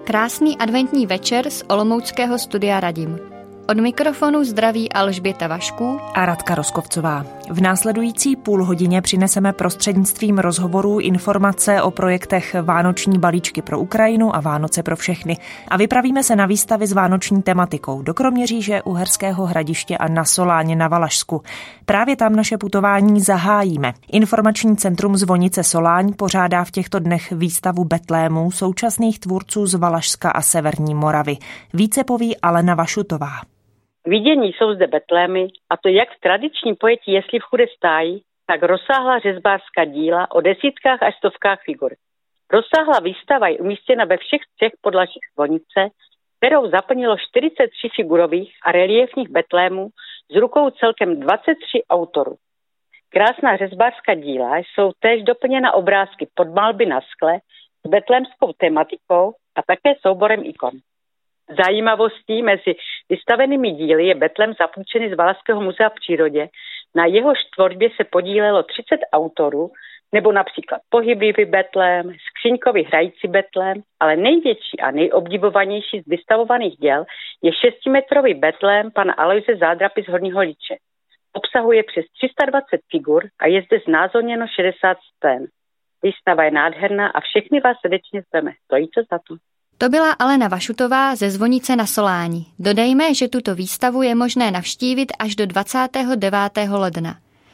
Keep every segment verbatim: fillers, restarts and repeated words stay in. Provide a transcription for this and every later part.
Krásný adventní večer z olomouckého studia Radim. Od mikrofonu zdraví Alžběta Vašků a Radka Roskovcová. V následující půl hodině přineseme prostřednictvím rozhovorů informace o projektech Vánoční balíčky pro Ukrajinu a Vánoce pro všechny. A vypravíme se na výstavy s vánoční tematikou do Kroměříže, Uherského Hradiště a na Soláně na Valašsku. Právě tam naše putování zahájíme. Informační centrum Zvonice Soláň pořádá v těchto dnech výstavu betlémů současných tvůrců z Valašska a Severní Moravy. Více poví Alena Vašutová. K vidění jsou zde betlémy, a to jak v tradičním pojetí Jesli v chudé stáji, tak rozsáhlá řezbářská díla o desítkách až stovkách figur. Rozsáhlá výstava je umístěna ve všech třech podlažích zvonice, kterou zaplnilo čtyřicet tři figurových a reliefních betlémů s rukou celkem dvacet tři autorů. Krásná řezbářská díla jsou též doplněna obrázky pod malby na skle s betlémskou tematikou a také souborem ikon. Zajímavostí mezi vystavenými díly je betlém zapůjčený z Valašského muzea v přírodě. Na jehož tvorbě se podílelo třicet autorů, nebo například pohyblivý betlém, skříňkový hrající betlém, ale největší a nejobdivovanější z vystavovaných děl je šestimetrový betlém pana Alojze Zádrapy z Horního Líče. Obsahuje přes tři sta dvacet figur a je zde znázorněno šedesát scén. Výstava je nádherná a všechny vás srdečně zveme. Stojí to za to. To byla Alena Vašutová ze Zvonice na Soláni. Dodejme, že tuto výstavu je možné navštívit až do dvacátého devátého ledna.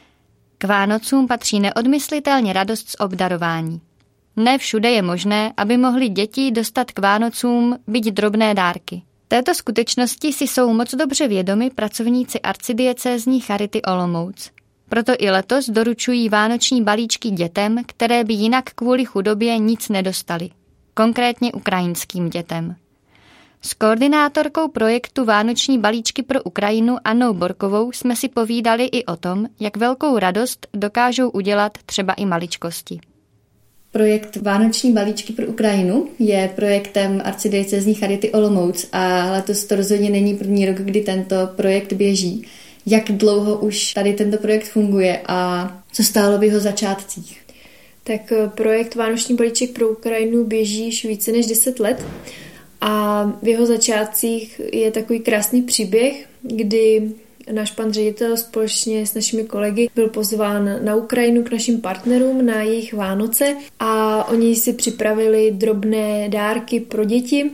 K Vánocům patří neodmyslitelně radost z obdarování. Ne všude je možné, aby mohly děti dostat k Vánocům byť drobné dárky. Této skutečnosti si jsou moc dobře vědomi pracovníci arcidiecézní Charity Olomouc. Proto i letos doručují vánoční balíčky dětem, které by jinak kvůli chudobě nic nedostali. Konkrétně ukrajinským dětem. S koordinátorkou projektu Vánoční balíčky pro Ukrajinu Annou Borkovou jsme si povídali i o tom, jak velkou radost dokážou udělat třeba i maličkosti. Projekt Vánoční balíčky pro Ukrajinu je projektem arcidiecézní Charity Olomouc a letos to rozhodně není první rok, kdy tento projekt běží. Jak dlouho už tady tento projekt funguje a co stálo v jeho začátcích? Tak projekt Vánoční balíček pro Ukrajinu běží již více než deset let a v jeho začátcích je takový krásný příběh, kdy náš pan ředitel společně s našimi kolegy byl pozván na Ukrajinu k našim partnerům na jejich Vánoce a oni si připravili drobné dárky pro děti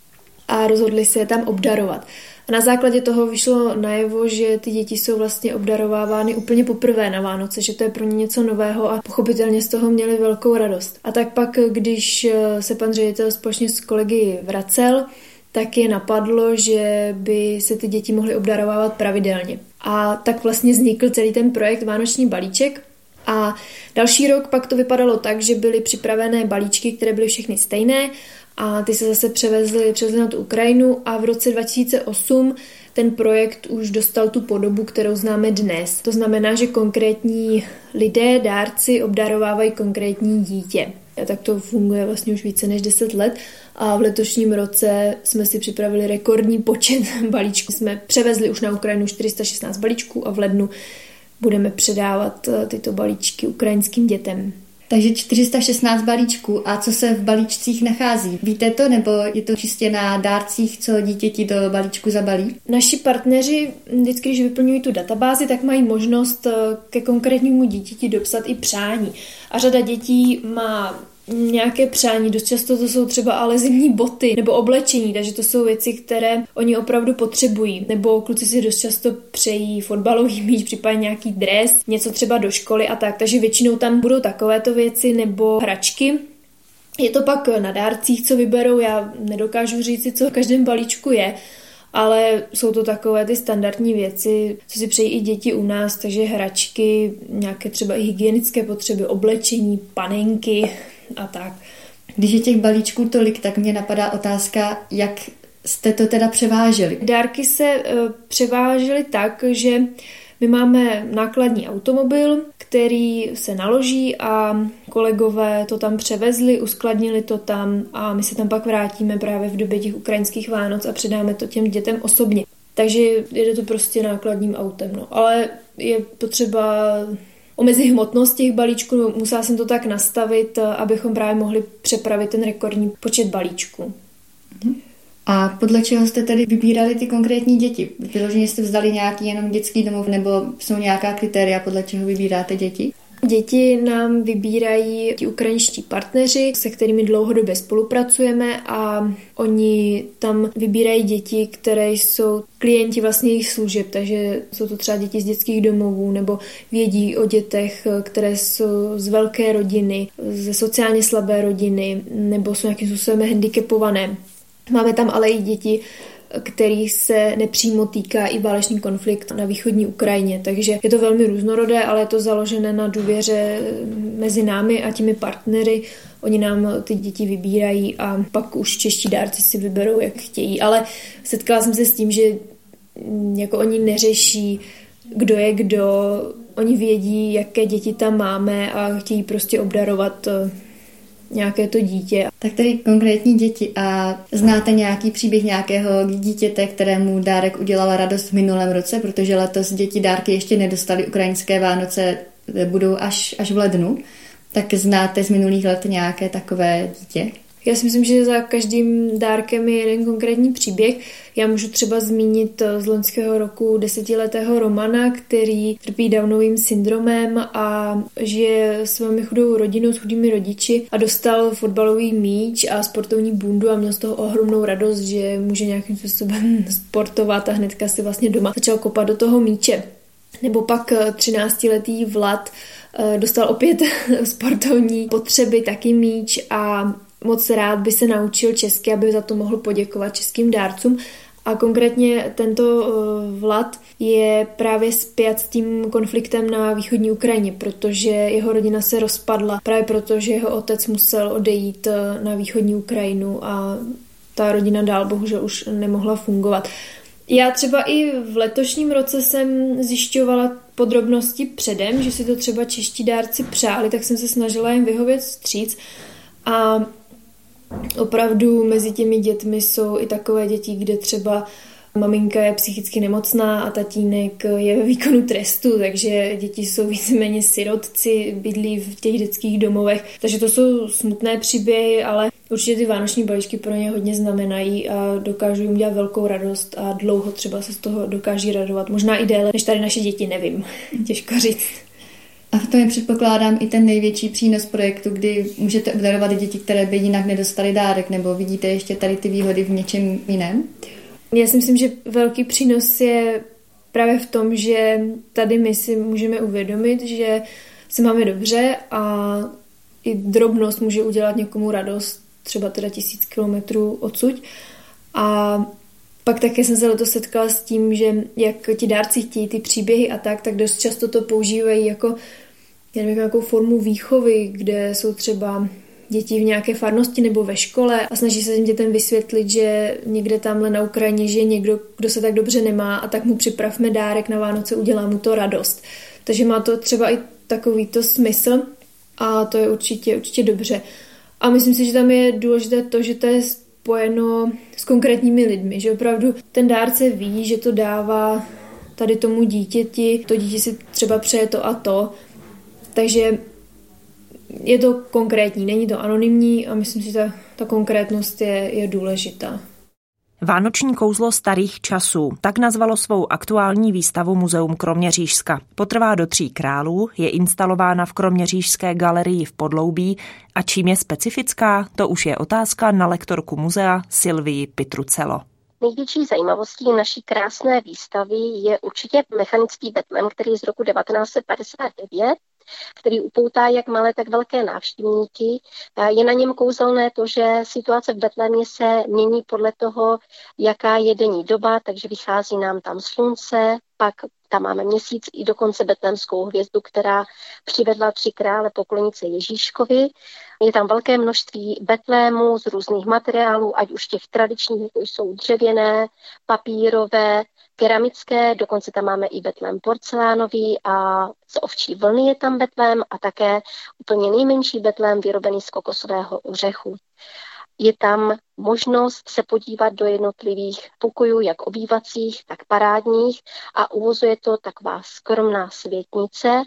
a rozhodli se je tam obdarovat. A na základě toho vyšlo najevo, že ty děti jsou vlastně obdarovávány úplně poprvé na Vánoce, že to je pro ně něco nového a pochopitelně z toho měli velkou radost. A tak pak, když se pan ředitel společně s kolegy vracel, tak je napadlo, že by se ty děti mohly obdarovávat pravidelně. A tak vlastně vznikl celý ten projekt Vánoční balíček. A další rok pak to vypadalo tak, že byly připravené balíčky, které byly všechny stejné, a ty se zase převezly, převezly na tu Ukrajinu a v roce dva tisíce osm ten projekt už dostal tu podobu, kterou známe dnes. To znamená, že konkrétní lidé, dárci obdarovávají konkrétní dítě. A tak to funguje vlastně už více než deset let a v letošním roce jsme si připravili rekordní počet balíčků. Jsme převezli už na Ukrajinu čtyři sta šestnáct balíčků a v lednu budeme předávat tyto balíčky ukrajinským dětem. Takže čtyři sta šestnáct balíčků. A co se v balíčcích nachází? Víte to, nebo je to čistě na dárcích, co dítěti do balíčku zabalí? Naši partneři vždycky, když vyplňují tu databázi, tak mají možnost ke konkrétnímu dítěti dopsat i přání. A řada dětí má nějaké přání, dost často to jsou třeba ale zimní boty nebo oblečení, takže to jsou věci, které oni opravdu potřebují. Nebo kluci si dost často přejí fotbalový míč, případně nějaký dres, něco třeba do školy a tak, takže většinou tam budou takovéto věci nebo hračky. Je to pak na dárcích, co vyberou, já nedokážu říct, co v každém balíčku je, ale jsou to takové ty standardní věci, co si přejí i děti u nás, takže hračky, nějaké třeba i hygienické potřeby, oblečení, panenky a tak. Když je těch balíčků tolik, tak mě napadá otázka, jak jste to teda převáželi? Dárky se e, převážely tak, že my máme nákladní automobil, který se naloží a kolegové to tam převezli, uskladnili to tam a my se tam pak vrátíme právě v době těch ukrajinských Vánoc a předáme to těm dětem osobně. Takže jede to prostě nákladním autem. No. Ale je potřeba omezit hmotnost těch balíčků, musela jsem to tak nastavit, abychom právě mohli přepravit ten rekordní počet balíčků. A podle čeho jste tedy vybírali ty konkrétní děti? Vyloženě jste vzali nějaký jenom dětský domov, nebo jsou nějaká kritéria, podle čeho vybíráte děti? Děti nám vybírají ti ukrajinští partneři, se kterými dlouhodobě spolupracujeme a oni tam vybírají děti, které jsou klienti vlastně jejich služeb, takže jsou to třeba děti z dětských domovů nebo vědí o dětech, které jsou z velké rodiny, ze sociálně slabé rodiny nebo jsou nějakým způsobem handicapované. Máme tam ale i děti, kterých se nepřímo týká i válečný konflikt na východní Ukrajině. Takže je to velmi různorodé, ale je to založené na důvěře mezi námi a těmi partnery. Oni nám ty děti vybírají a pak už čeští dárci si vyberou, jak chtějí. Ale setkala jsem se s tím, že jako oni neřeší, kdo je kdo. Oni vědí, jaké děti tam máme a chtějí prostě obdarovat nějaké to dítě. Tak tedy konkrétní děti. A znáte nějaký příběh nějakého dítěte, kterému dárek udělal radost v minulém roce, protože letos děti dárky ještě nedostali, ukrajinské Vánoce budou až, až v lednu. Tak znáte z minulých let nějaké takové dítě? Já si myslím, že za každým dárkem je jeden konkrétní příběh. Já můžu třeba zmínit z loňského roku desetiletého Romana, který trpí Downovým syndromem a žije s velmi chudou rodinou, s chudými rodiči a dostal fotbalový míč a sportovní bundu a měl z toho ohromnou radost, že může nějakým způsobem sportovat a hnedka si vlastně doma začal kopat do toho míče. Nebo pak třináctiletý Vlad dostal opět sportovní potřeby, taky míč a moc rád by se naučil česky, aby za to mohl poděkovat českým dárcům. A konkrétně tento Vlad je právě spjat s tím konfliktem na východní Ukrajině, protože jeho rodina se rozpadla právě proto, že jeho otec musel odejít na východní Ukrajinu a ta rodina dál bohužel už nemohla fungovat. Já třeba i v letošním roce jsem zjišťovala podrobnosti předem, že si to třeba čeští dárci přáli, tak jsem se snažila jim vyhovět vstříc a opravdu mezi těmi dětmi jsou i takové děti, kde třeba maminka je psychicky nemocná a tatínek je ve výkonu trestu, takže děti jsou víceméně sirotci, bydlí v těch dětských domovech. Takže to jsou smutné příběhy, ale určitě ty vánoční balíčky pro ně hodně znamenají a dokážou jim dělat velkou radost a dlouho třeba se z toho dokáží radovat. Možná i déle, než tady naše děti, nevím. Těžko říct. A v tom je, předpokládám, i ten největší přínos projektu, kdy můžete obdarovat děti, které by jinak nedostali dárek, nebo vidíte ještě tady ty výhody v něčem jiném? Já si myslím, že velký přínos je právě v tom, že tady my si můžeme uvědomit, že se máme dobře a i drobnost může udělat někomu radost, třeba teda tisíc kilometrů odsud. A pak také jsem se letos setkala s tím, že jak ti dárci chtějí ty příběhy a tak, tak dost často to používají jako já nevím, nějakou formu výchovy, kde jsou třeba děti v nějaké farnosti nebo ve škole a snaží se těm dětem vysvětlit, že někde tamhle na Ukrajině žije někdo, kdo se tak dobře nemá a tak mu připravme dárek na Vánoce, udělá mu to radost. Takže má to třeba i takovýto smysl a to je určitě, určitě dobře. A myslím si, že tam je důležité to, že to je spojeno s konkrétními lidmi, že opravdu ten dárce ví, že to dává tady tomu dítěti, to dítě si třeba přeje to a to, takže je to konkrétní, není to anonymní a myslím si, že ta, ta konkrétnost je, je důležitá. Vánoční kouzlo starých časů, tak nazvalo svou aktuální výstavu Muzeum Kroměřížska. Potrvá do Tří králů, je instalována v Kroměřížské galerii v Podloubí a čím je specifická, to už je otázka na lektorku muzea Silvii Pitrucelo. Největší zajímavostí naší krásné výstavy je určitě mechanický Betlém, který je z roku devatenáct set padesát devět, který upoutá jak malé, tak velké návštěvníky. Je na něm kouzelné to, že situace v Betlémě se mění podle toho, jaká je denní doba, takže vychází nám tam slunce, pak tam máme měsíc i dokonce betlémskou hvězdu, která přivedla tři krále poklonit se Ježíškovi. Je tam velké množství betlémů z různých materiálů, ať už těch tradičních, jako jsou dřevěné, papírové, keramické, dokonce tam máme i betlém porcelánový a z ovčí vlny je tam betlém a také úplně nejmenší betlém vyrobený z kokosového ořechu. Je tam možnost se podívat do jednotlivých pokojů, jak obývacích, tak parádních a uvozuje to taková skromná světnice.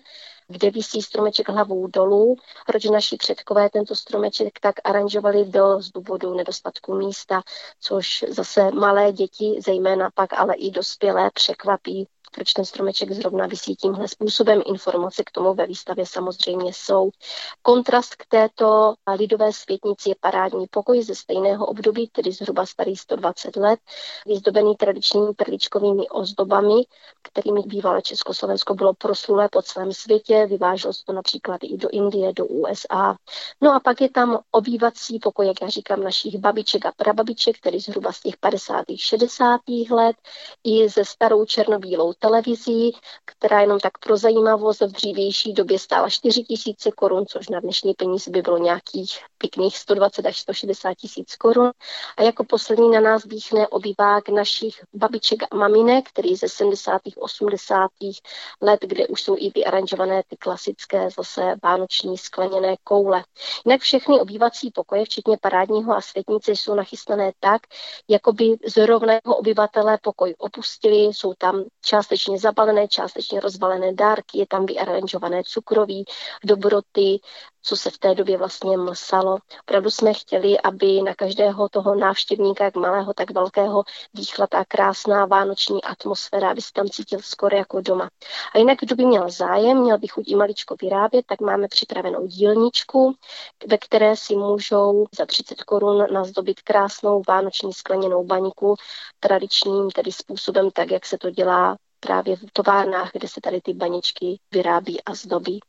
kde visí stromeček hlavou dolů, protože naši předkové tento stromeček tak aranžovali byl z důvodu nedostatku místa, což zase malé děti, zejména pak ale i dospělé, překvapí, proč ten stromeček zrovna visí tímhle způsobem. Informace k tomu ve výstavě samozřejmě jsou. Kontrast k této lidové světnici je parádní pokoj ze stejného období, tedy zhruba starý sto dvacet let, vyzdobený tradičními perličkovými ozdobami, kterými bývalé Československo bylo proslulé po celém světě, vyváželo se to například i do Indie, do U S A. No a pak je tam obývací pokoj, jak já říkám, našich babiček a prababiček, tedy zhruba z těch padesátých šedesátých let, i se starou černobílou televizí, která jenom tak pro zajímavost v dřívější době stála čtyři tisíce korun, což na dnešní peníze by bylo nějakých pěkných sto dvacet až sto šedesát tisíc korun. A jako poslední na nás dýchne obývák našich babiček a maminek, který ze sedmdesátých osmdesátých let, kde už jsou i vyaranžované ty klasické zase vánoční skleněné koule. Jinak všechny obývací pokoje, včetně parádního a světnice, jsou nachystané tak, jako by zrovna jeho obyvatelé pokoj opustili, jsou tam částečně zabalené, částečně rozbalené dárky, je tam vyaranžované cukroví, dobroty, co se v té době vlastně mlsalo. Opravdu jsme chtěli, aby na každého toho návštěvníka, jak malého, tak velkého, dýchla ta krásná vánoční atmosféra, aby se tam cítil skoro jako doma. A jinak, kdo by měl zájem, měl by chuť i maličko vyrábět, tak máme připravenou dílničku, ve které si můžou za třicet korun nazdobit krásnou vánoční skleněnou baňku tradičním tedy způsobem, tak jak se to dělá právě v továrnách, kde se tady ty baničky vyrábí a zdobí.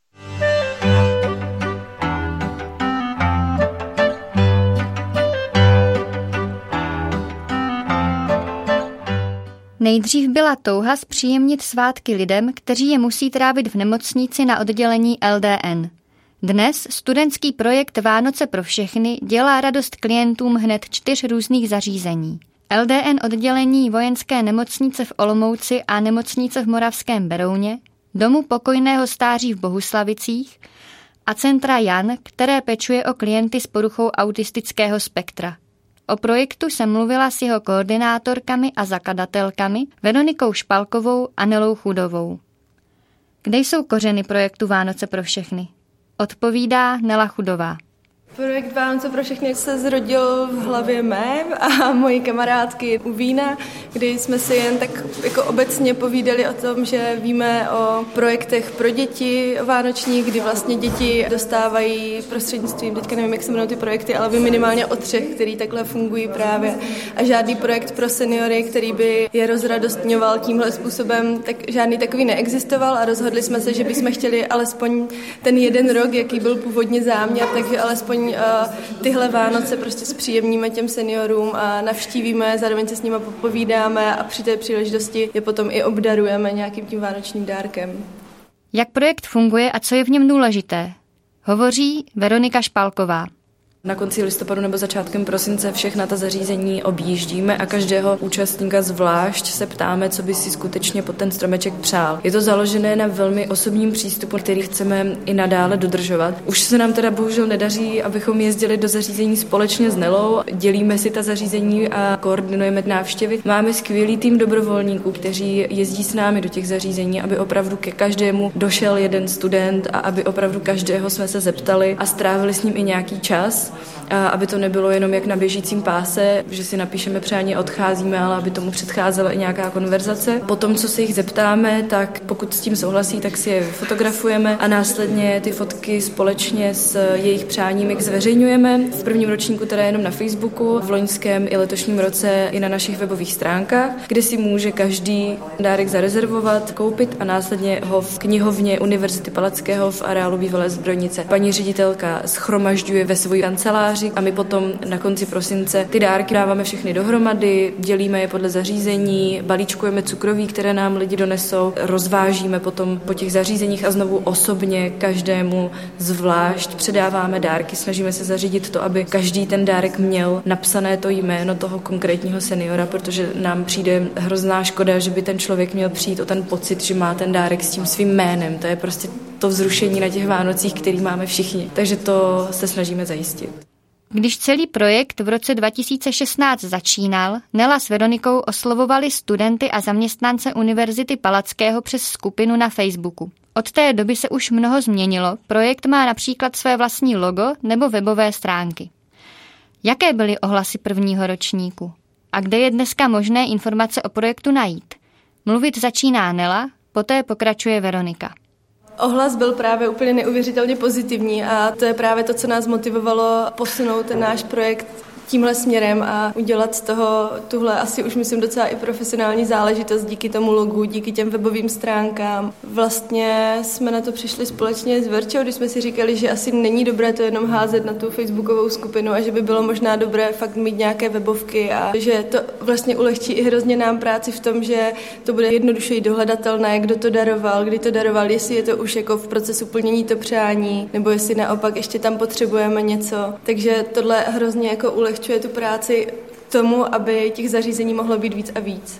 Nejdřív byla touha zpříjemnit svátky lidem, kteří je musí trávit v nemocnici na oddělení L D N. Dnes studentský projekt Vánoce pro všechny dělá radost klientům hned čtyř různých zařízení. L D N oddělení vojenské nemocnice v Olomouci a nemocnice v Moravském Berouně, domu pokojného stáří v Bohuslavicích a centra Jan, které pečuje o klienty s poruchou autistického spektra. O projektu jsem mluvila s jeho koordinátorkami a zakladatelkami Veronikou Špalkovou a Nelou Chudovou. Kde jsou kořeny projektu Vánoce pro všechny? Odpovídá Nela Chudová. Projekt Vánoce pro všechny se zrodil v hlavě mé a mojí kamarádky u vína, kdy jsme si jen tak jako obecně povídali o tom, že víme o projektech pro děti vánoční, kdy vlastně děti dostávají prostřednictvím, teďka nevím, jak se jmenují ty projekty, ale vím minimálně o třech, který takhle fungují právě. A žádný projekt pro seniory, který by je rozradostňoval tímhle způsobem, tak žádný takový neexistoval a rozhodli jsme se, že bychom chtěli alespoň ten jeden rok, jaký byl původně záměr, takže alespoň tyhle Vánoce prostě zpříjemníme těm seniorům a navštívíme, zároveň se s nimi popovídáme a při té příležitosti je potom i obdarujeme nějakým tím vánočním dárkem. Jak projekt funguje a co je v něm důležité? Hovoří Veronika Špalková. Na konci listopadu nebo začátkem prosince všechna ta zařízení objíždíme a každého účastníka zvlášť se ptáme, co by si skutečně pod ten stromeček přál. Je to založené na velmi osobním přístupu, který chceme i nadále dodržovat. Už se nám teda bohužel nedaří, abychom jezdili do zařízení společně s Nelou, dělíme si ta zařízení a koordinujeme návštěvy. Máme skvělý tým dobrovolníků, kteří jezdí s námi do těch zařízení, aby opravdu ke každému došel jeden student a aby opravdu každého jsme se zeptali a strávili s ním i nějaký čas. A aby to nebylo jenom jak na běžícím páse, že si napíšeme přání a odcházíme, ale aby tomu předcházela i nějaká konverzace. Potom, co se jich zeptáme, tak pokud s tím souhlasí, tak si je fotografujeme a následně ty fotky společně s jejich přáními zveřejňujeme. V prvním ročníku teda jenom na Facebooku, v loňském i letošním roce i na našich webových stránkách, kde si může každý dárek zarezervovat, koupit a následně ho v knihovně Univerzity Palackého v areálu bývalé zbrojnice paní ředitelka shromažďuje ve své kanceláři a my potom na konci prosince ty dárky dáváme všechny dohromady, dělíme je podle zařízení, balíčkujeme cukroví, které nám lidi donesou, rozvážíme potom po těch zařízeních a znovu osobně každému zvlášť předáváme dárky. Snažíme se zařídit to, aby každý ten dárek měl napsané to jméno toho konkrétního seniora, protože nám přijde hrozná škoda, že by ten člověk měl přijít o ten pocit, že má ten dárek s tím svým jménem. To je prostě to vzrušení na těch Vánocích, který máme všichni. Takže to se snažíme zajistit. Když celý projekt v roce dva tisíce šestnáct začínal, Nela s Veronikou oslovovali studenty a zaměstnance Univerzity Palackého přes skupinu na Facebooku. Od té doby se už mnoho změnilo, projekt má například své vlastní logo nebo webové stránky. Jaké byly ohlasy prvního ročníku? A kde je dneska možné informace o projektu najít? Mluvit začíná Nela, poté pokračuje Veronika. Ohlas byl právě úplně neuvěřitelně pozitivní a to je právě to, co nás motivovalo posunout ten náš projekt tímhle směrem a udělat z toho tuhle asi už myslím docela i profesionální záležitost díky tomu logu, díky těm webovým stránkám. Vlastně jsme na to přišli společně s Verčou, když jsme si říkali, že asi není dobré to jenom házet na tu facebookovou skupinu a že by bylo možná dobré fakt mít nějaké webovky a že to vlastně ulehčí i hrozně nám práci v tom, že to bude jednodušeji dohledatelné, kdo to daroval, kdy to daroval, jestli je to už jako v procesu plnění to přání, nebo jestli naopak ještě tam potřebujeme něco. Takže tohle hrozně jako ulehčí tu práci tomu, aby těch zařízení mohlo být víc a víc.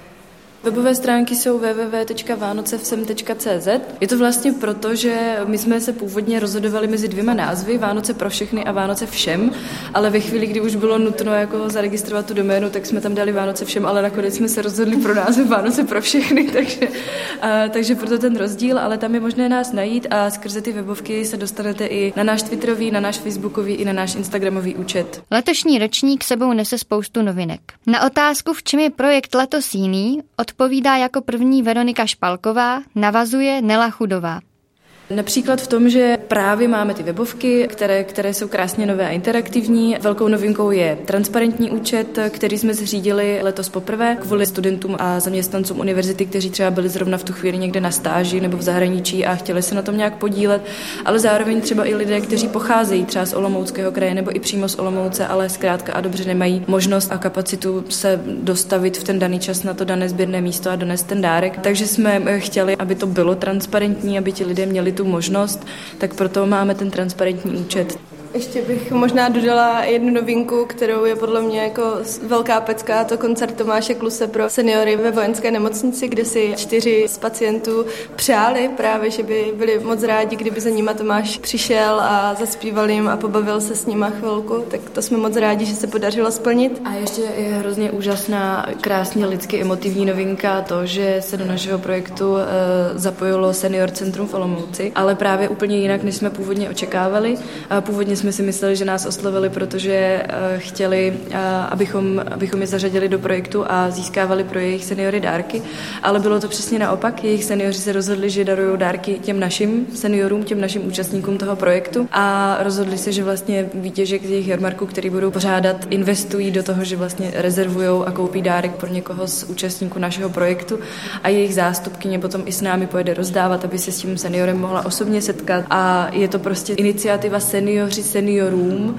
Webové stránky jsou w w w tečka vánoce všem tečka c z. Je to vlastně proto, že my jsme se původně rozhodovali mezi dvěma názvy, Vánoce pro všechny a Vánoce všem, ale ve chvíli, kdy už bylo nutno jako zaregistrovat tu doménu, tak jsme tam dali Vánoce všem, ale nakonec jsme se rozhodli pro název Vánoce pro všechny, takže, a, takže proto ten rozdíl, ale tam je možné nás najít a skrze ty webovky se dostanete i na náš Twitterový, na náš Facebookový i na náš Instagramový účet. Letošní ročník sebou nese spoustu novinek. Na otázku, v čem je projekt letos jiný, odpovídá jako první Veronika Špalková, navazuje Nela Chudová. Například v tom, že právě máme ty webovky, které, které jsou krásně nové a interaktivní. Velkou novinkou je transparentní účet, který jsme zřídili letos poprvé kvůli studentům a zaměstnancům univerzity, kteří třeba byli zrovna v tu chvíli někde na stáži nebo v zahraničí a chtěli se na tom nějak podílet, ale zároveň třeba i lidé, kteří pocházejí třeba z Olomouckého kraje nebo i přímo z Olomouce, ale zkrátka a dobře nemají možnost a kapacitu se dostavit v ten daný čas na to dané sběrné místo a donést ten dárek. Takže jsme chtěli, aby to bylo transparentní, aby ti lidé měli tu možnost, tak proto máme ten transparentní účet. Ještě bych možná dodala jednu novinku, kterou je podle mě jako velká pecka, to koncert Tomáše Kluse pro seniory ve vojenské nemocnici, kde si čtyři z pacientů přáli právě, že by byli moc rádi, kdyby za nima Tomáš přišel a zaspíval jim a pobavil se s nima chvilku, tak to jsme moc rádi, že se podařilo splnit. A ještě je hrozně úžasná, krásně lidsky emotivní novinka to, že se do našeho projektu e, zapojilo Senior Centrum v Olomouci, ale právě úplně jinak, než jsme původně očekávali. A původně jsme si mysleli, že nás oslovili, protože uh, chtěli, uh, abychom, abychom je zařadili do projektu a získávali pro jejich seniory dárky, ale bylo to přesně naopak. Jejich seniori se rozhodli, že darují dárky těm našim seniorům, těm našim účastníkům toho projektu a rozhodli se, že vlastně výtěžek z jejich jarmarku, který budou pořádat, investují do toho, že vlastně rezervujou a koupí dárek pro někoho z účastníků našeho projektu a jejich zástupkyně potom i s námi pojede rozdávat, aby se s tím seniorem mohla osobně setkat a je to prostě iniciativa Seniori seniorům,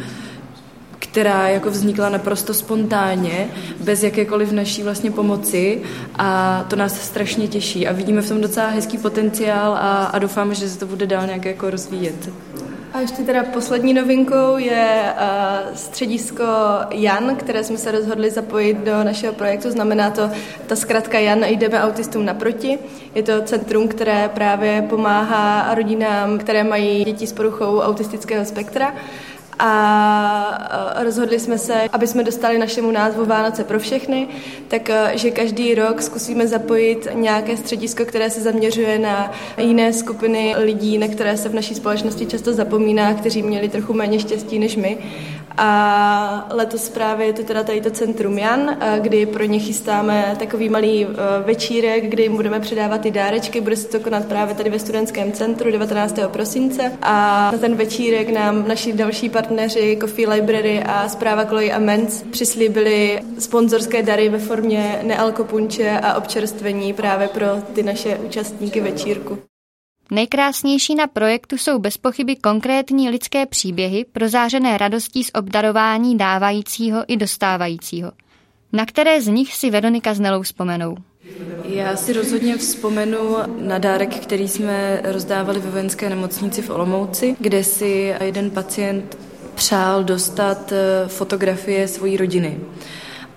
která jako vznikla naprosto spontánně, bez jakékoliv naší vlastně pomoci a to nás strašně těší a vidíme v tom docela hezký potenciál a, a doufáme, že se to bude dál nějak jako rozvíjet. A ještě teda poslední novinkou je uh, středisko Jan, které jsme se rozhodli zapojit do našeho projektu. Znamená to ta zkratka Jan, jdeme autistům naproti. Je to centrum, které právě pomáhá rodinám, které mají děti s poruchou autistického spektra. A rozhodli jsme se, aby jsme dostali našemu názvu Vánoce pro všechny, takže každý rok zkusíme zapojit nějaké středisko, které se zaměřuje na jiné skupiny lidí, na které se v naší společnosti často zapomíná, kteří měli trochu méně štěstí než my. A letos právě je to teda tady to centrum Jan, kdy pro ně chystáme takový malý večírek, kdy jim budeme předávat ty dárečky. Bude se to konat právě tady ve studentském centru devatenáctého prosince. A na ten večírek nám naši další partneři Coffee Library a Správa kolejí a Menc přislíbili sponzorské dary ve formě nealkopunče a občerstvení právě pro ty naše účastníky večírku. Nejkrásnější na projektu jsou bez pochyby konkrétní lidské příběhy prozářené radostí z obdarování dávajícího i dostávajícího. Na které z nich si Veronika s Nelou vzpomenou? Já si rozhodně vzpomenu na dárek, který jsme rozdávali ve vojenské nemocnici v Olomouci, kde si jeden pacient přál dostat fotografie svojí rodiny.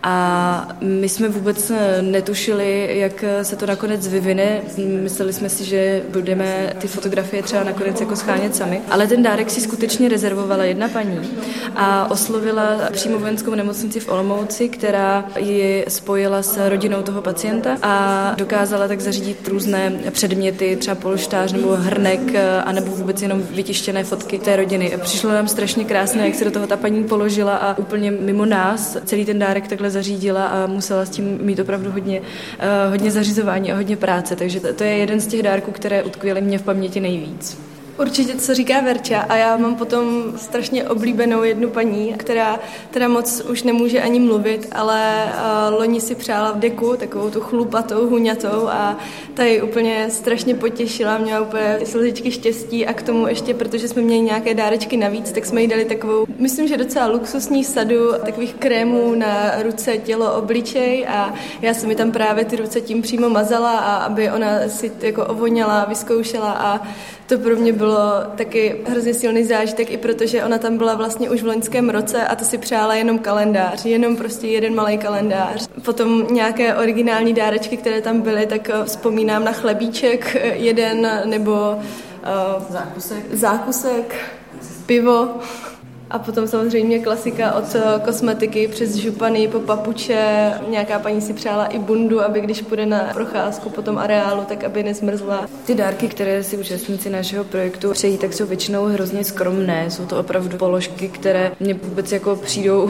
A my jsme vůbec netušili, jak se to nakonec vyvine. Mysleli jsme si, že budeme ty fotografie třeba nakonec jako schánět sami. Ale ten dárek si skutečně rezervovala jedna paní a oslovila přímo vojenskou nemocnici v Olomouci, která ji spojila s rodinou toho pacienta a dokázala tak zařídit různé předměty, třeba polštář nebo hrnek, anebo vůbec jenom vytištěné fotky té rodiny. Přišlo nám strašně krásné, jak se do toho ta paní položila a úplně mimo nás celý ten dárek takhle zařídila a musela s tím mít opravdu hodně, uh, hodně zařizování a hodně práce, takže to, to je jeden z těch dárků, které utkvěly mě v paměti nejvíc. Určitě, co říká Verča, a já mám potom strašně oblíbenou jednu paní, která teda moc už nemůže ani mluvit, ale uh, loni si přála v deku takovou tu chlupatou, huňatou a ta ji úplně strašně potěšila, měla úplně slzičky štěstí a k tomu ještě, protože jsme měli nějaké dárečky navíc, tak jsme jí dali takovou, myslím, že docela luxusní sadu takových krémů na ruce, tělo, obličej a já jsem mi tam právě ty ruce tím přímo mazala a aby ona si jako ovoněla, vyzkoušela a to pro mě bylo taky hrozně silný zážitek, i protože ona tam byla vlastně už v loňském roce a to si přála jenom kalendář, jenom prostě jeden malý kalendář. Potom nějaké originální dárečky, které tam byly, tak vzpomínám na chlebíček jeden nebo uh, zákusek. zákusek, pivo. A potom samozřejmě klasika od kosmetiky přes župany po papuče. Nějaká paní si přála i bundu, aby když půjde na procházku po tom areálu, tak aby nezmrzla. Ty dárky, které si účastníci našeho projektu přejí, tak jsou většinou hrozně skromné. Jsou to opravdu položky, které mě vůbec jako přijdou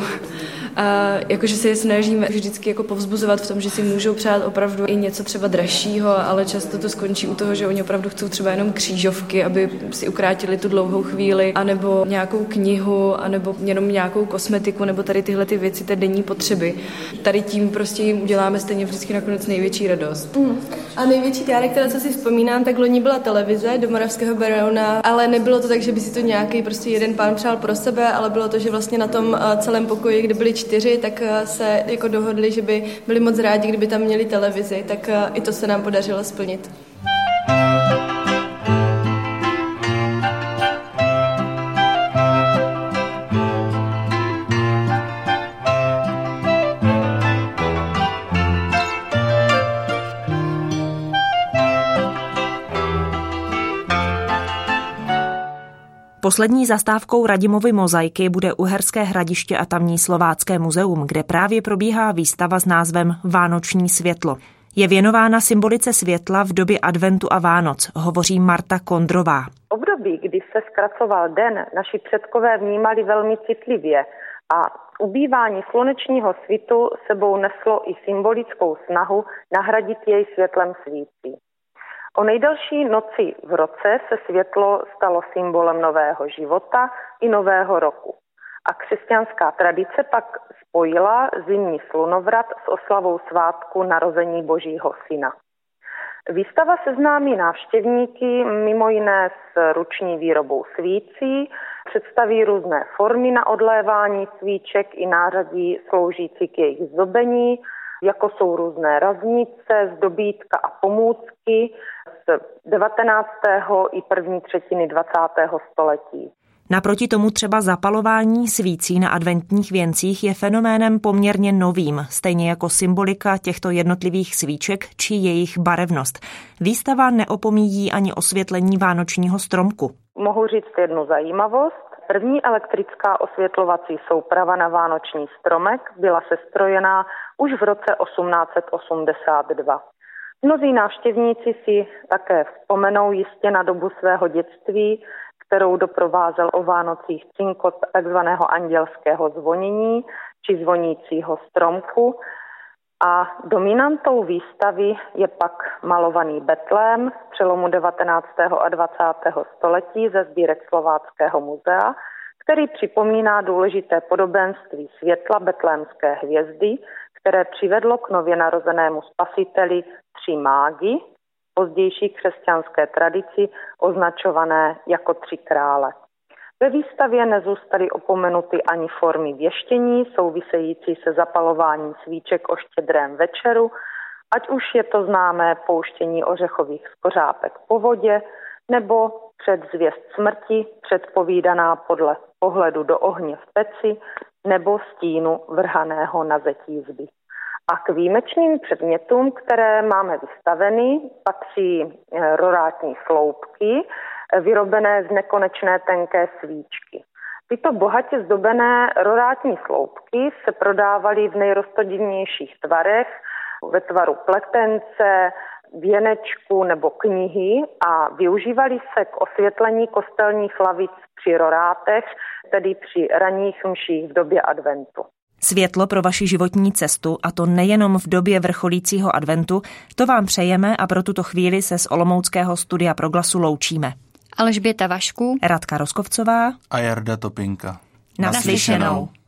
a jakože se je snažíme vždycky jako povzbuzovat v tom, že si můžou přát opravdu i něco třeba dražšího, ale často to skončí u toho, že oni opravdu chcou třeba jenom křížovky, aby si ukrátili tu dlouhou chvíli, anebo nějakou knihu, anebo jenom nějakou kosmetiku, nebo tady tyhle ty věci, té denní potřeby. Tady tím prostě jim uděláme stejně vždycky nakonec největší radost. Mm. A největší dárek, teda co si vzpomínám, tak loni byla televize do Moravského Berouna, ale nebylo to tak, že by si to nějaký prostě jeden pán přál pro sebe, ale bylo to, že vlastně na tom celém pokoji, kde byli čtyři, tak se jako dohodli, že by byli moc rádi, kdyby tam měli televizi, tak i to se nám podařilo splnit. Poslední zastávkou Radimovy mozaiky bude Uherské Hradiště a tamní Slovácké muzeum, kde právě probíhá výstava s názvem Vánoční světlo. Je věnována symbolice světla v době adventu a Vánoc, hovoří Marta Kondrová. Období, kdy se zkracoval den, naši předkové vnímali velmi citlivě a ubývání slunečního svitu sebou neslo i symbolickou snahu nahradit jej světlem svící. O nejdelší noci v roce se světlo stalo symbolem nového života i nového roku. A křesťanská tradice pak spojila zimní slunovrat s oslavou svátku narození Božího syna. Výstava seznámí návštěvníky mimo jiné s ruční výrobou svící, představí různé formy na odlévání svíček i nářadí sloužící k jejich zdobení, jako jsou různé raznice, zdobítka a pomůcky z devatenáctého i první třetiny dvacátého století. Naproti tomu třeba zapalování svící na adventních věncích je fenoménem poměrně novým, stejně jako symbolika těchto jednotlivých svíček či jejich barevnost. Výstava neopomíjí ani osvětlení vánočního stromku. Mohu říct jednu zajímavost. První elektrická osvětlovací souprava na vánoční stromek byla sestrojená už v roce osmnáct set osmdesát dva. Mnozí návštěvníci si také vzpomenou jistě na dobu svého dětství, kterou doprovázel o Vánocích cinkot takzvaného andělského zvonění či zvonícího stromku. A dominantou výstavy je pak malovaný betlém z přelomu devatenáctého a dvacátého století ze sbírek Slováckého muzea, který připomíná důležité podobenství světla betlémské hvězdy, které přivedlo k nově narozenému spasiteli tři mágy, v pozdější křesťanské tradici označované jako tři krále. Ve výstavě nezůstaly opomenuty ani formy věštění související se zapalováním svíček o štědrém večeru, ať už je to známé pouštění ořechových skořápek po vodě, nebo předzvěst smrti předpovídaná podle pohledu do ohně v peci nebo stínu vrhaného na zetí zdi. A k výjimečným předmětům, které máme vystaveny, patří rorátní sloupky, vyrobené z nekonečné tenké svíčky. Tyto bohatě zdobené rorátní sloupky se prodávaly v nejroztodivnějších tvarech, ve tvaru pletence, věnečku nebo knihy a využívaly se k osvětlení kostelních lavic při rorátech, tedy při ranních mších v době adventu. Světlo pro vaši životní cestu, a to nejenom v době vrcholícího adventu, to vám přejeme a pro tuto chvíli se z olomouckého studia Proglasu loučíme. Alžběta Vašků, Radka Roskovcová a Jarda Topinka. Naslyšenou.